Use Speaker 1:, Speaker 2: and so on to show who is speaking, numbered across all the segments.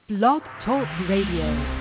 Speaker 1: Blog Talk Radio.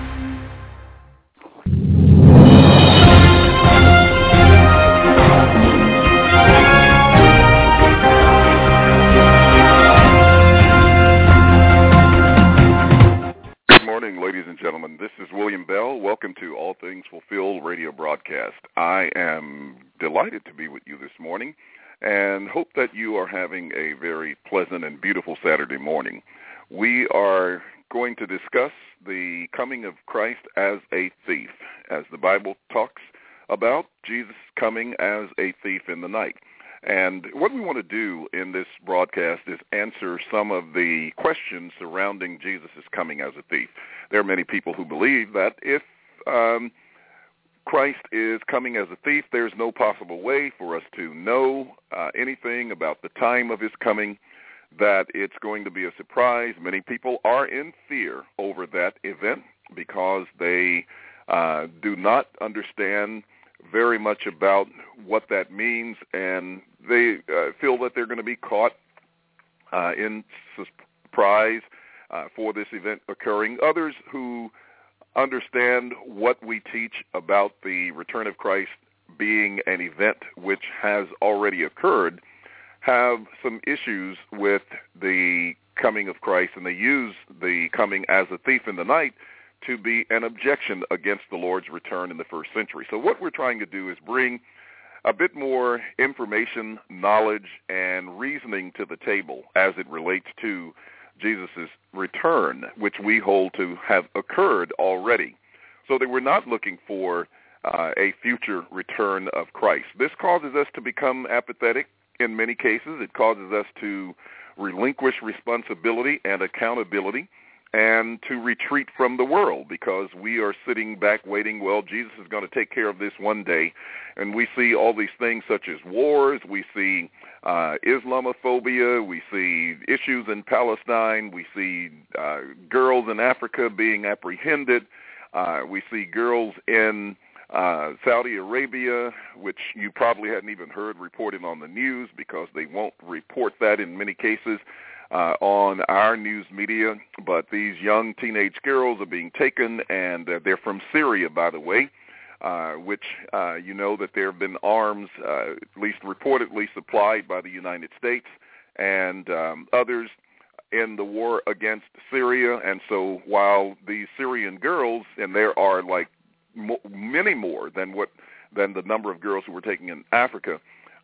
Speaker 2: Ladies and gentlemen, this is William Bell. Welcome to All Things Fulfilled radio broadcast. I am delighted to be with you this morning and hope that you are having a very pleasant and beautiful Saturday morning. We are going to discuss the coming of Christ as a thief, as the Bible talks about Jesus coming as a thief in the night. And what we want to do in this broadcast is answer some of the questions surrounding Jesus' coming as a thief. There are many people who believe that if Christ is coming as a thief, there's no possible way for us to know anything about the time of his coming, that it's going to be a surprise. Many people are in fear over that event because they do not understand very much about what that means, and they feel that they're going to be caught in surprise for this event occurring. Others who understand what we teach about the return of Christ being an event which has already occurred have some issues with the coming of Christ, and they use the coming as a thief in the night to be an objection against the Lord's return in the first century. So what we're trying to do is bring a bit more information, knowledge, and reasoning to the table as it relates to Jesus' return, which we hold to have occurred already, so that we're not looking for a future return of Christ. This causes us to become apathetic in many cases. It causes us to relinquish responsibility and accountability and to retreat from the world, because we are sitting back waiting, well, Jesus is going to take care of this one day. And we see all these things such as wars, we see Islamophobia, we see issues in Palestine, we see girls in Africa being apprehended, we see girls in Saudi Arabia, which you probably hadn't even heard reported on the news because they won't report that in many cases on our news media. But these young teenage girls are being taken, and they're from Syria, by the way, which you know that there have been arms, at least reportedly supplied by the United States and others in the war against Syria. And so while these Syrian girls, and there are like many more than the number of girls who were taken in Africa,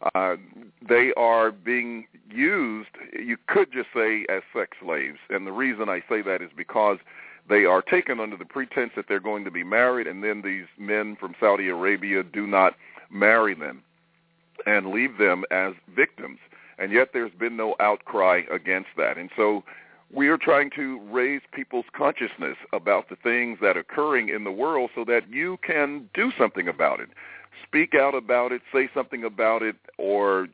Speaker 2: they are being used, you could just say, as sex slaves. And the reason I say that is because they are taken under the pretense that they're going to be married, and then these men from Saudi Arabia do not marry them and leave them as victims. And yet there's been no outcry against that. And so we are trying to raise people's consciousness about the things that are occurring in the world so that you can do something about it. Speak out about it, say something about it, or,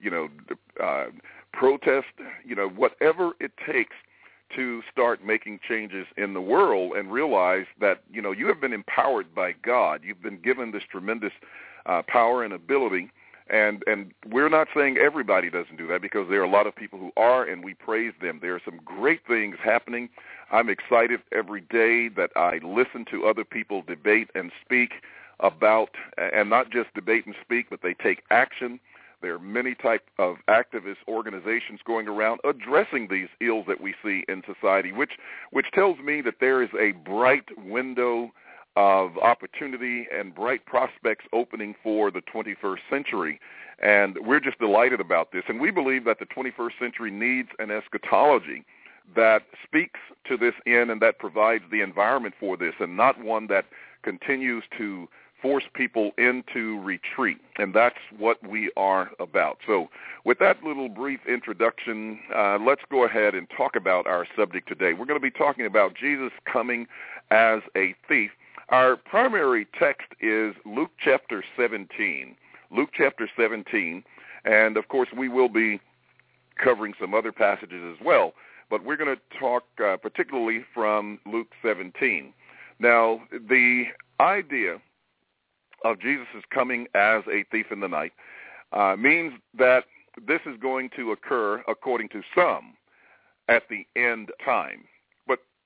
Speaker 2: protest, whatever it takes to start making changes in the world, and realize that, you have been empowered by God. You've been given this tremendous power and ability, and we're not saying everybody doesn't do that, because there are a lot of people who are, and we praise them. There are some great things happening. I'm excited every day that I listen to other people debate and speak about, and not just debate and speak, but they take action. There are many type of activist organizations going around addressing these ills that we see in society, which tells me that there is a bright window of opportunity and bright prospects opening for the 21st century. And we're just delighted about this. And we believe that the 21st century needs an eschatology that speaks to this end and that provides the environment for this, and not one that continues to force people into retreat. And that's what we are about. So with that little brief introduction, let's go ahead and talk about our subject today. We're going to be talking about Jesus coming as a thief. Our primary text is Luke chapter 17. Luke chapter 17. And, of course, we will be covering some other passages as well. But we're going to talk particularly from Luke 17. Now, the idea of Jesus is coming as a thief in the night means that this is going to occur, according to some, at the end time. But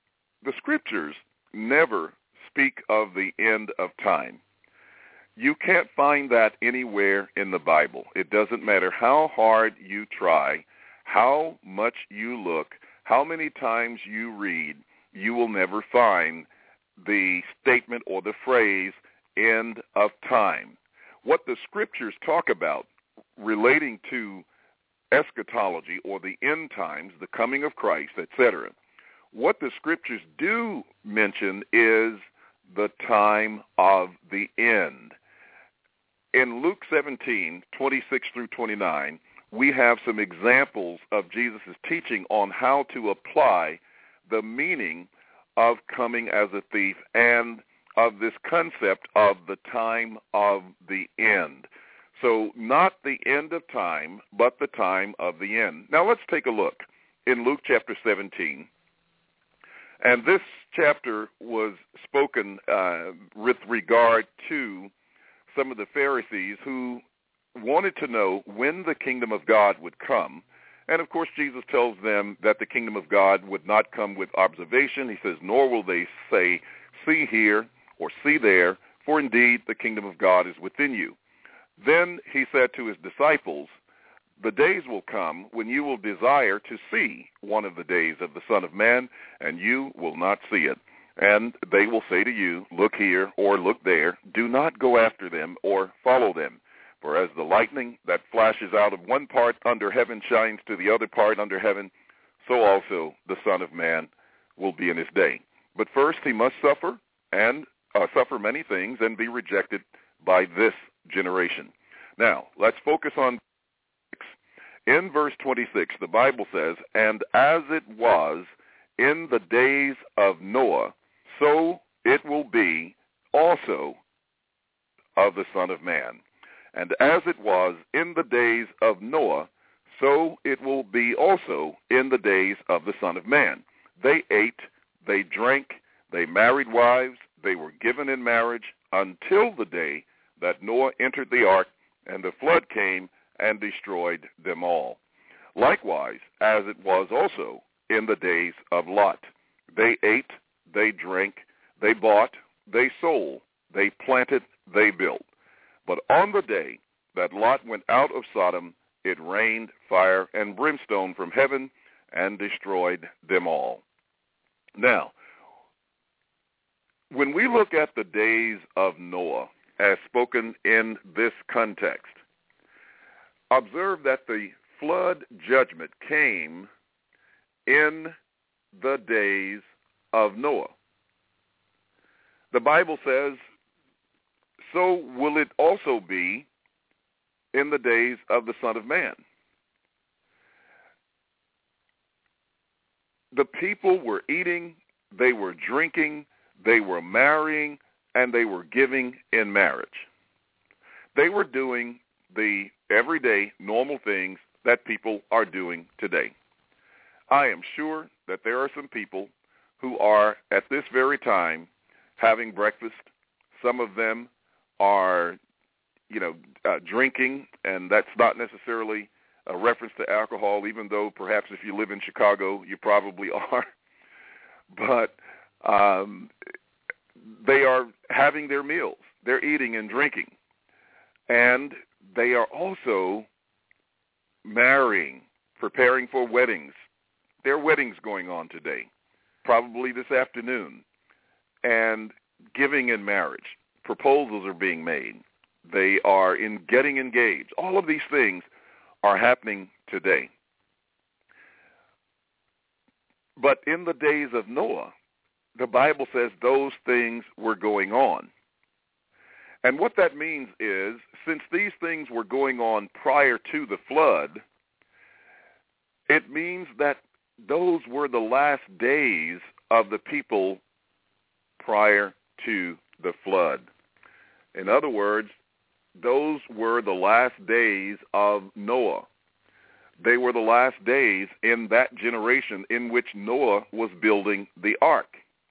Speaker 2: The scriptures never speak of the end of time. You can't find that anywhere in the Bible. It doesn't matter how hard you try, how much you look, how many times you read, you will never find the statement or the phrase, end of time. What the scriptures talk about relating to eschatology or the end times, the coming of Christ, etc., what the scriptures do mention is the time of the end. In Luke 17, 26 through 29, we have some examples of Jesus' teaching on how to apply the meaning of coming as a thief and of this concept of the time of the end. So not the end of time, but the time of the end. Now let's take a look in Luke chapter 17. And this chapter was spoken with regard to some of the Pharisees who wanted to know when the kingdom of God would come. And, of course, Jesus tells them that the kingdom of God would not come with observation. He says, nor will they say, see here or see there, for indeed the kingdom of God is within you. Then he said to his disciples, the days will come when you will desire to see one of the days of the Son of Man, and you will not see it. And they will say to you, look here or look there. Do not go after them or follow them. For as the lightning that flashes out of one part under heaven shines to the other part under heaven, so also the Son of Man will be in his day. But first he must suffer many things and be rejected by this generation. Now, let's focus on in verse 26. The Bible says, and as it was in the days of Noah, so it will be also of the Son of Man. And as it was in the days of Noah, so it will be also in the days of the Son of Man. They ate, they drank, they married wives, they were given in marriage until the day that Noah entered the ark, and the flood came and destroyed them all. Likewise, as it was also in the days of Lot. They ate, they drank, they bought, they sold, they planted, they built. But on the day that Lot went out of Sodom, it rained fire and brimstone from heaven and destroyed them all. Now, when we look at the days of Noah as spoken in this context, observe that the flood judgment came in the days of Noah. The Bible says, so will it also be in the days of the Son of Man. The people were eating, they were drinking, they were marrying, and they were giving in marriage. They were doing the everyday normal things that people are doing today. I am sure that there are some people who are at this very time having breakfast. Some of them are, drinking, and that's not necessarily a reference to alcohol, even though perhaps if you live in Chicago, you probably are. But they are having their meals. They're eating and drinking. And they are also marrying, preparing for weddings. There are weddings going on today, probably this afternoon, and giving in marriage. Proposals are being made. They are getting engaged. All of these things are happening today. But in the days of Noah, the Bible says those things were going on. And what that means is, since these things were going on prior to the flood, it means that those were the last days of the people prior to the flood. In other words, those were the last days of Noah. They were the last days in that generation in which Noah was building the ark.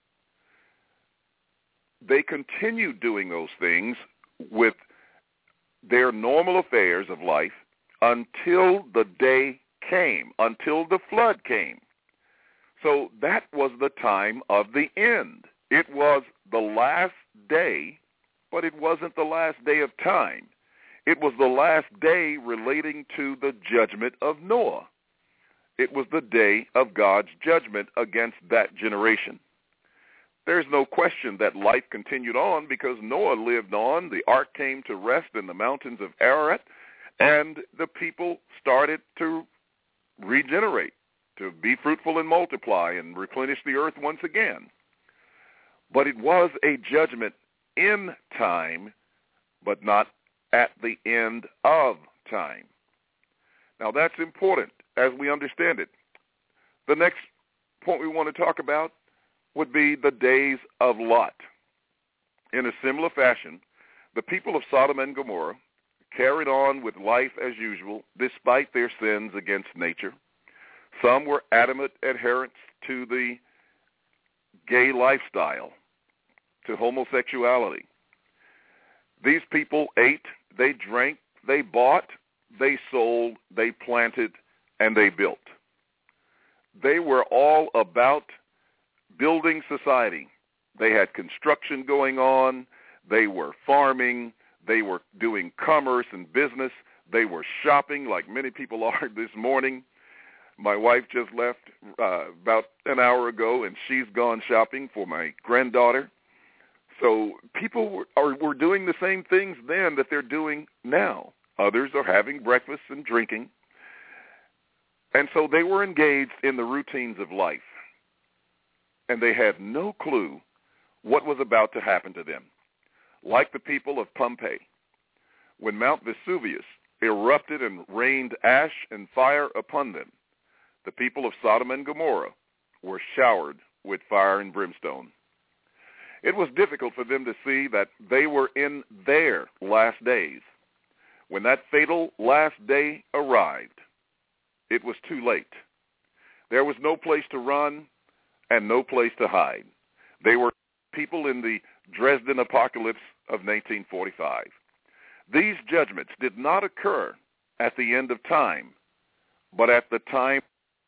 Speaker 2: They continued doing those things with their normal affairs of life until the day came, until the flood came. So that was the time of the end. It was the last day, but it wasn't the last day of time. It was the last day relating to the judgment of Noah. It was the day of God's judgment against that generation. There's no question that life continued on because Noah lived on. The ark came to rest in the mountains of Ararat, and the people started to regenerate, to be fruitful and multiply and replenish the earth once again. But it was a judgment in time, but not at the end of time. Now that's important as we understand it. The next point we want to talk about would be the days of Lot. In a similar fashion, the people of Sodom and Gomorrah carried on with life as usual despite their sins against nature. Some were adamant adherents to the gay lifestyle, to homosexuality. These people ate, they drank, they bought, they sold, they planted, and they built. They were all about building society. They had construction going on. They were farming. They were doing commerce and business. They were shopping like many people are this morning. My wife just left about an hour ago, and she's gone shopping for my granddaughter. So people were doing the same things then that they're doing now. Others are having breakfast and drinking. And so they were engaged in the routines of life. And they had no clue what was about to happen to them. Like the people of Pompeii, when Mount Vesuvius erupted and rained ash and fire upon them, the people of Sodom and Gomorrah were showered with fire and brimstone. It was difficult for them to see that they were in their last days. When that fatal last day arrived, it was too late. There was no place to run and no place to hide. They were people in the Dresden apocalypse of 1945. These judgments did not occur at the end of time, but at the time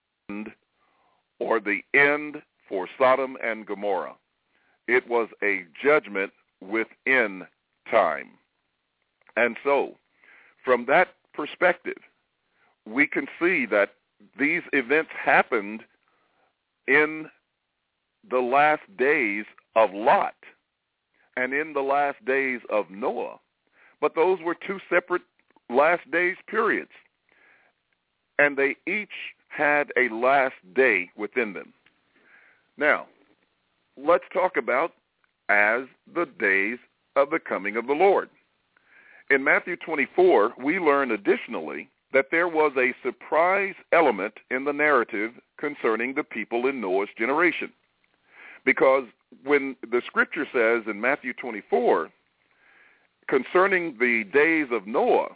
Speaker 2: or the end for Sodom and Gomorrah. It was a judgment within time. And so, from that perspective, we can see that these events happened in the last days of Lot and in the last days of Noah. But those were two separate last days periods. And they each had a last day within them. Now, let's talk about as the days of the coming of the Lord. In Matthew 24, we learn additionally that there was a surprise element in the narrative concerning the people in Noah's generation. Because when the scripture says in Matthew 24, concerning the days of Noah,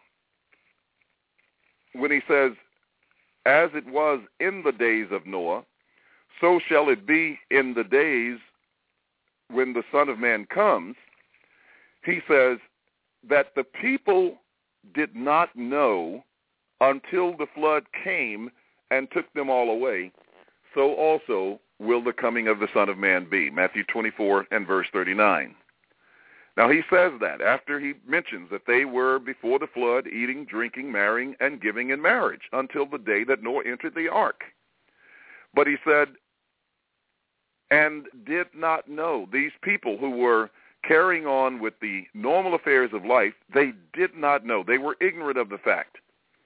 Speaker 2: when he says, as it was in the days of Noah, so shall it be in the days when the Son of Man comes, he says that the people did not know until the flood came and took them all away, so also will the coming of the Son of Man be. Matthew 24 and verse 39. Now he says that after he mentions that they were before the flood eating, drinking, marrying, and giving in marriage until the day that Noah entered the ark. But he said, and did not know. These people who were carrying on with the normal affairs of life, they did not know. They were ignorant of the fact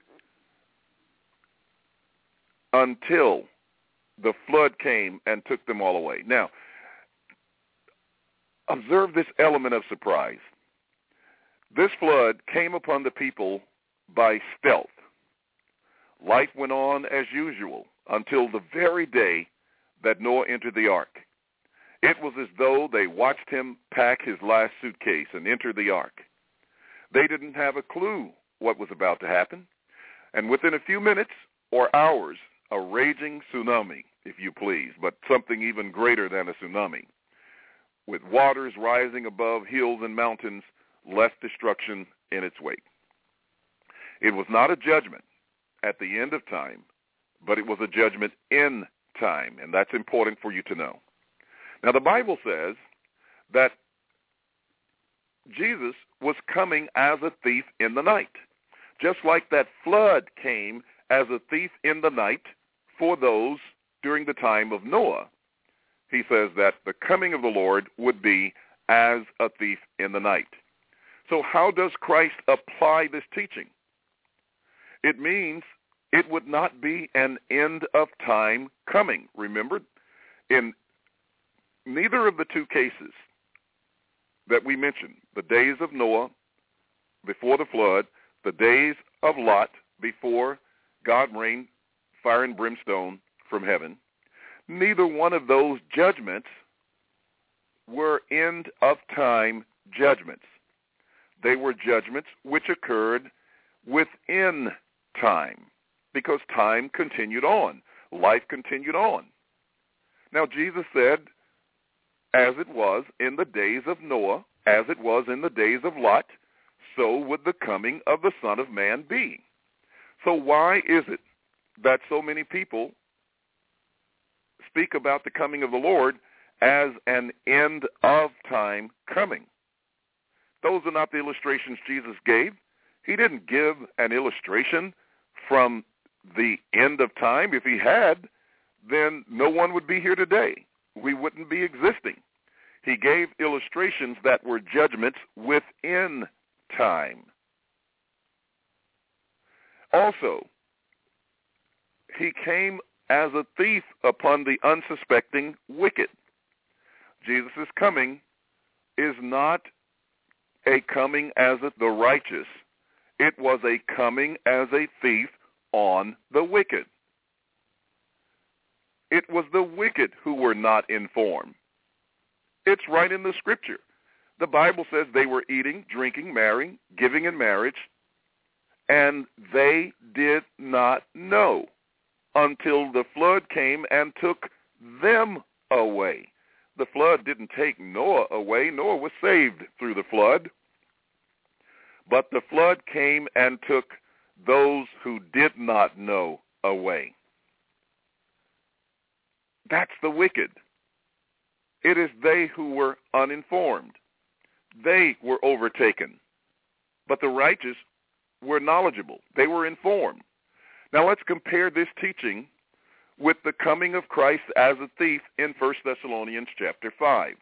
Speaker 2: until the flood came and took them all away. Now, observe this element of surprise. This flood came upon the people by stealth. Life went on as usual until the very day that Noah entered the ark. It was as though they watched him pack his last suitcase and enter the ark. They didn't have a clue what was about to happen. And within a few minutes or hours, a raging tsunami, if you please, but something even greater than a tsunami, with waters rising above hills and mountains, left destruction in its wake. It was not a judgment at the end of time, but it was a judgment in time, and that's important for you to know. Now, the Bible says that Jesus was coming as a thief in the night, just like that flood came as a thief in the night for those during the time of Noah. He says that the coming of the Lord would be as a thief in the night. So how does Christ apply this teaching? It means it would not be an end of time coming. Remember, in neither of the two cases that we mentioned, the days of Noah before the flood, the days of Lot before God rained fire and brimstone from heaven, neither one of those judgments were end of time judgments. They were judgments which occurred within time, because time continued on. Life continued on. Now, Jesus said, as it was in the days of Noah, as it was in the days of Lot, so would the coming of the Son of Man be. So why is it that so many people speak about the coming of the Lord as an end of time coming? Those are not the illustrations Jesus gave. He didn't give an illustration from the end of time. If he had, then no one would be here today. We wouldn't be existing. He gave illustrations that were judgments within time. Also, he came as a thief upon the unsuspecting wicked. Jesus' coming is not a coming as the righteous. It was a coming as a thief on the wicked. It was the wicked who were not informed. It's right in the scripture. The Bible says they were eating, drinking, marrying, giving in marriage, and they did not know until the flood came and took them away. The flood didn't take Noah away. Noah was saved through the flood. But the flood came and took those who did not know away. That's the wicked. It is they who were uninformed. They were overtaken. But the righteous were knowledgeable. They were informed. Now let's compare this teaching with the coming of Christ as a thief in 1 Thessalonians chapter 5.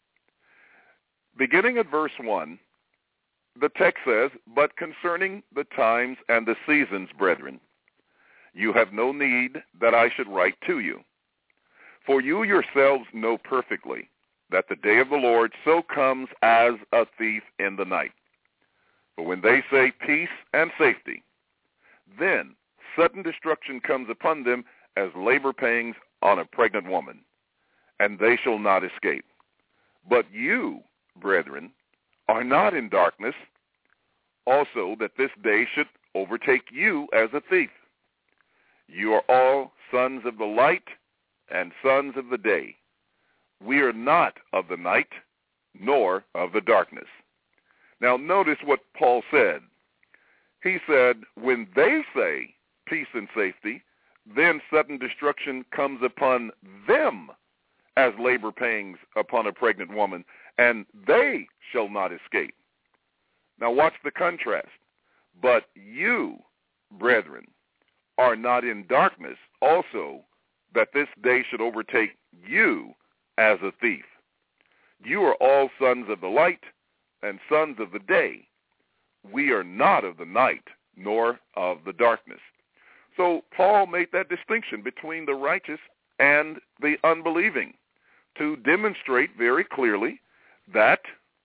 Speaker 2: Beginning at verse 1, the text says, "But concerning the times and the seasons, brethren, you have no need that I should write to you. For you yourselves know perfectly that the day of the Lord so comes as a thief in the night. For when they say peace and safety, then sudden destruction comes upon them as labor pains on a pregnant woman, and they shall not escape. But you, brethren, are not in darkness, also that this day should overtake you as a thief. You are all sons of the light and sons of the day. We are not of the night, nor of the darkness." Now notice what Paul said. He said, when they say peace and safety, then sudden destruction comes upon them as labor pains upon a pregnant woman, and they shall not escape. Now watch the contrast. But you, brethren, are not in darkness, also that this day should overtake you as a thief. You are all sons of the light and sons of the day. We are not of the night, nor of the darkness. So Paul made that distinction between the righteous and the unbelieving to demonstrate very clearly that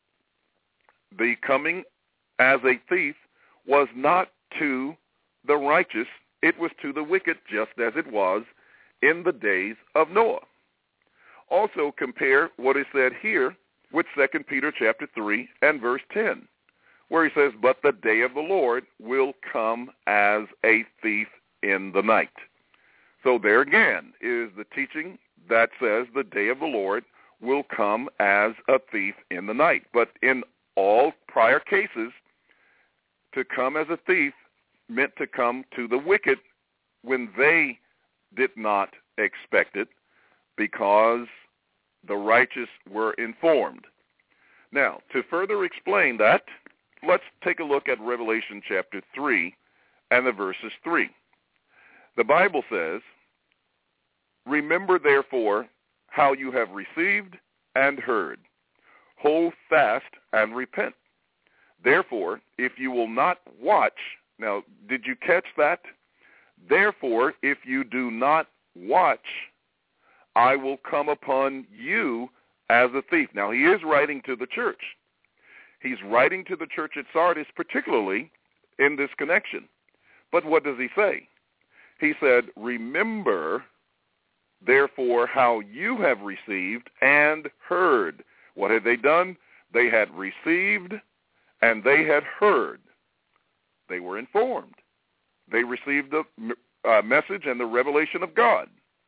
Speaker 2: the coming as a thief was not to the righteous, it was to the wicked, just as it was in the days of Noah. Also compare what is said here with 2 Peter chapter 3 and verse 10, where he says, "But the day of the Lord will come as a thief in the night." So there again is the teaching that says the day of the Lord will come as a thief in the night. But in all prior cases, to come as a thief meant to come to the wicked when they did not expected because the righteous were informed. Now, to further explain that, let's take a look at Revelation chapter 3 and the verses 3. The Bible says, "Remember therefore how you have received and heard. Hold fast and repent. Therefore, if you will not watch," now, did you catch that? "Therefore, if you do not watch, I will come upon you as a thief." Now, he is writing to the church. He's writing to the church at Sardis, particularly in this connection. But what does he say? He said, "Remember, therefore, how you have received and heard." What had they done? They had received and they had heard. They were informed. They received the message and the revelation of God.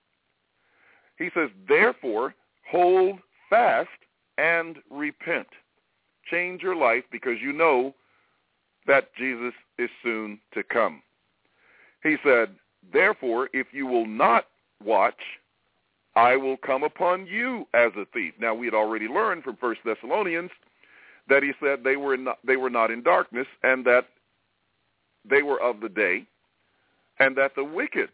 Speaker 2: He says, "Therefore, hold fast and repent." Change your life because you know that Jesus is soon to come. He said, "Therefore, if you will not watch, I will come upon you as a thief." Now, we had already learned from 1 Thessalonians that he said they were not in darkness, and that they were of the day, and that the wicked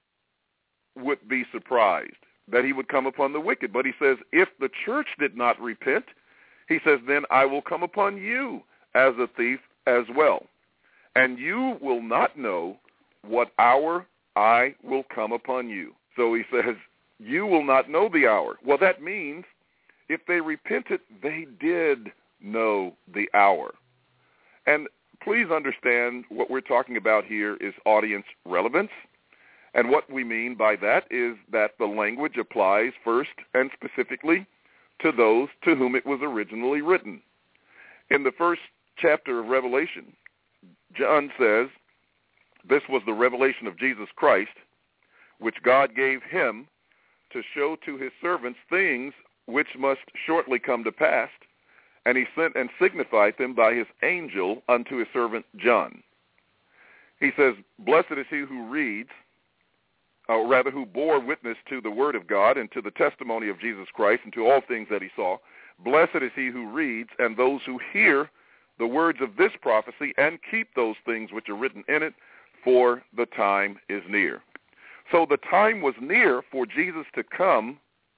Speaker 2: would be surprised, that he would come upon the wicked. But he says, if the church did not repent, he says, then I will come upon you as a thief as well. And you will not know what hour I will come upon you. So he says, you will not know the hour. Well, that means if they repented, they did know the hour. And please understand what we're talking about here is audience relevance. And what we mean by that is that the language applies first and specifically to those to whom it was originally written. In the first chapter of Revelation, John says, this was the revelation of Jesus Christ, which God gave him to show to his servants things which must shortly come to pass. And he sent and signified them by his angel unto his servant John. He says, blessed is he who reads, or rather who bore witness to the word of God and to the testimony of Jesus Christ and to all things that he saw. Blessed is he who reads and those who hear the words of this prophecy and keep those things which are written in it, for the time is near. So the time was near for Jesus to come,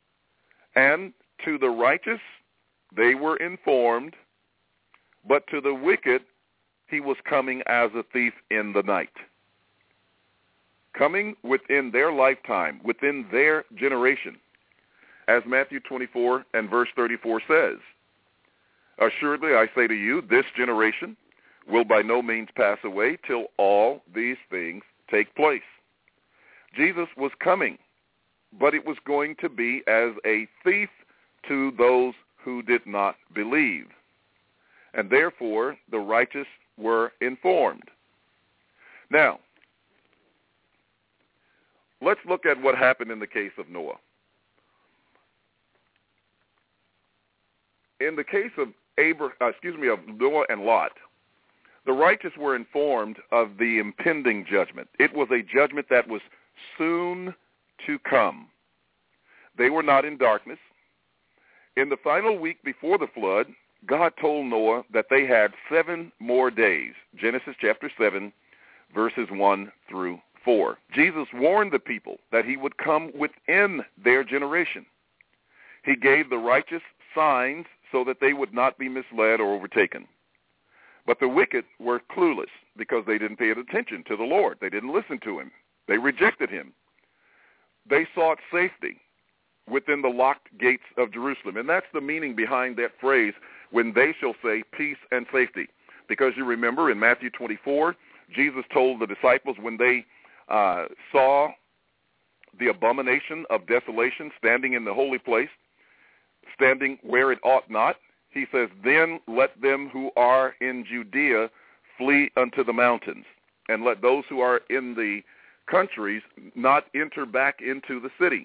Speaker 2: and to the righteous they were informed, but to the wicked he was coming as a thief in the night. Coming within their lifetime, within their generation, as Matthew 24 and verse 34 says, assuredly I say to you, this generation will by no means pass away till all these things take place. Jesus was coming, but it was going to be as a thief to those who did not believe. And therefore, the righteous were informed. Now, let's look at what happened in the case of Noah. In the case of Noah and Lot, the righteous were informed of the impending judgment. It was a judgment that was soon to come. They were not in darkness. In the final week before the flood, God told Noah that they had 7 more days. Genesis chapter 7, verses 1 through 4. Jesus warned the people that he would come within their generation. He gave the righteous signs so that they would not be misled or overtaken. But the wicked were clueless because they didn't pay attention to the Lord. They didn't listen to him. They rejected him. They sought safety within the locked gates of Jerusalem. And that's the meaning behind that phrase, when they shall say peace and safety. Because you remember in Matthew 24, Jesus told the disciples when they saw the abomination of desolation standing in the holy place, standing where it ought not, he says, then let them who are in Judea flee unto the mountains, and let those who are in the countries not enter back into the city.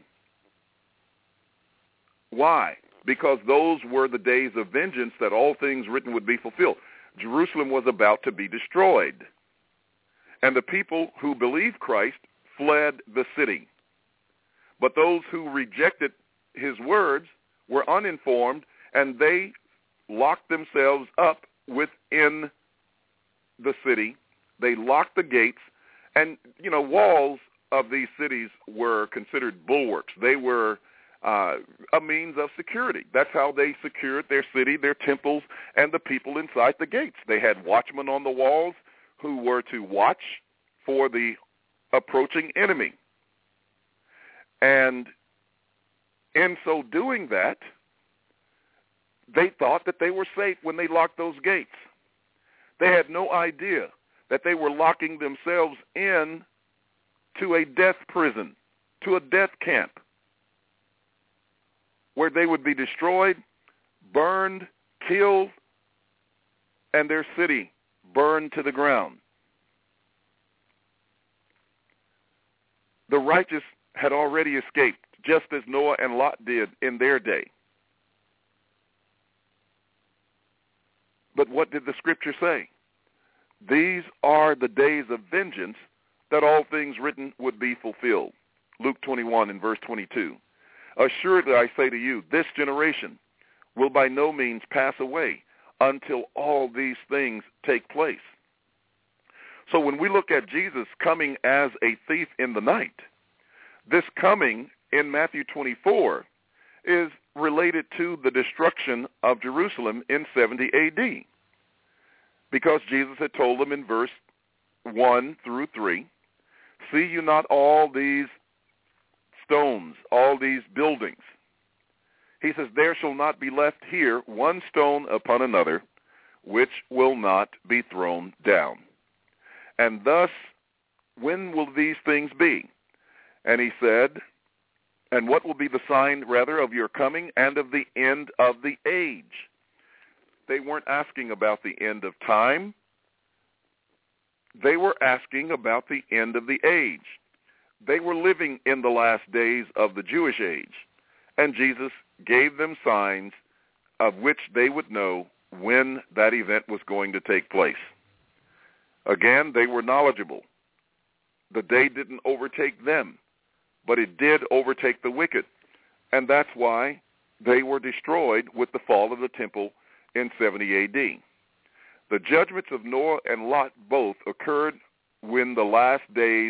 Speaker 2: Why? Because those were the days of vengeance that all things written would be fulfilled. Jerusalem was about to be destroyed. And the people who believed Christ fled the city. But those who rejected his words were uninformed, and they locked themselves up within the city. They locked the gates, and, walls of these cities were considered bulwarks. They were a means of security. That's how they secured their city, their temples, and the people inside the gates. They had watchmen on the walls who were to watch for the approaching enemy. And in so doing that, they thought that they were safe when they locked those gates. They had no idea that they were locking themselves in to a death prison, to a death camp, where they would be destroyed, burned, killed, and their city burned to the ground. The righteous had already escaped, just as Noah and Lot did in their day. But what did the scripture say? These are the days of vengeance, that all things written would be fulfilled. Luke 21 and verse 22. Assuredly I say to you, this generation will by no means pass away until all these things take place. So when we look at Jesus coming as a thief in the night, this coming in Matthew 24 is related to the destruction of Jerusalem in 70 A.D. Because Jesus had told them in verse 1 through 3, see you not all these stones, all these buildings? He says, there shall not be left here one stone upon another, which will not be thrown down. And thus, when will these things be? And he said, and what will be the sign, rather, of your coming and of the end of the age? They weren't asking about the end of time. They were asking about the end of the age. They were living in the last days of the Jewish age, and Jesus gave them signs of which they would know when that event was going to take place. Again, they were knowledgeable. The day didn't overtake them, but it did overtake the wicked, and that's why they were destroyed with the fall of the temple in 70 A.D. The judgments of Noah and Lot both occurred within the last days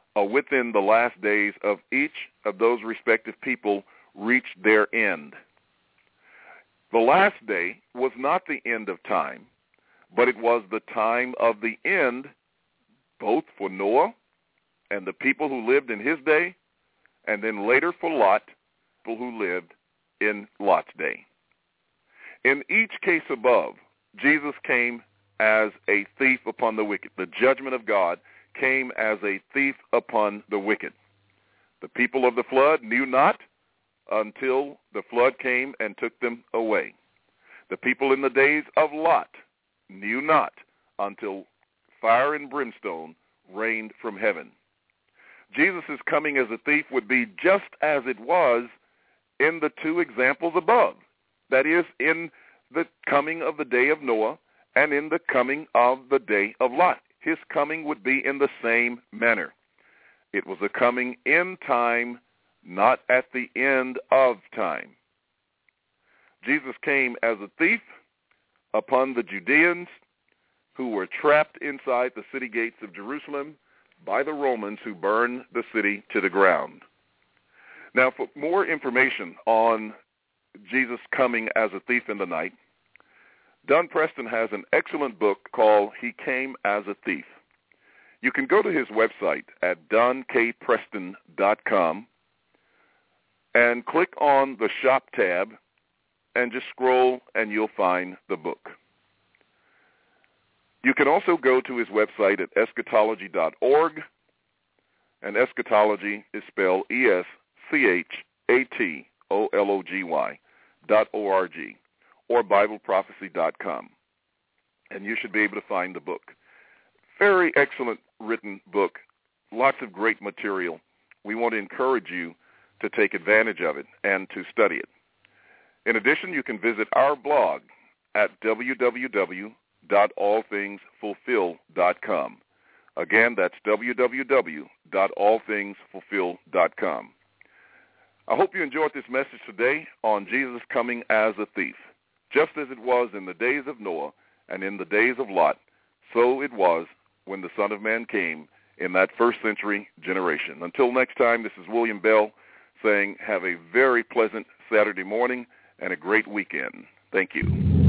Speaker 2: of each of those respective people reached their end. The last day was not the end of time, but it was the time of the end, both for Noah and the people who lived in his day, and then later for Lot, people who lived in Lot's day. In each case above, Jesus came as a thief upon the wicked. The judgment of God came as a thief upon the wicked. The people of the flood knew not until the flood came and took them away. The people in the days of Lot knew not until fire and brimstone rained from heaven. Jesus' coming as a thief would be just as it was in the two examples above. That is, in the coming of the day of Noah and in the coming of the day of Lot. His coming would be in the same manner. It was a coming in time, not at the end of time. Jesus came as a thief upon the Judeans who were trapped inside the city gates of Jerusalem by the Romans who burned the city to the ground. Now, for more information on Jesus coming as a thief in the night, Don Preston has an excellent book called He Came as a Thief. You can go to his website at donkpreston.com and click on the shop tab and just scroll and you'll find the book. You can also go to his website at eschatology.org, and eschatology is spelled eschatology.org, or BibleProphecy.com, and you should be able to find the book. Very excellent written book, lots of great material. We want to encourage you to take advantage of it and to study it. In addition, you can visit our blog at www.allthingsfulfill.com. Again, that's www.allthingsfulfill.com. I hope you enjoyed this message today on Jesus coming as a thief. Just as it was in the days of Noah and in the days of Lot, so it was when the Son of Man came in that first century generation. Until next time, this is William Bell saying have a very pleasant Saturday morning and a great weekend. Thank you.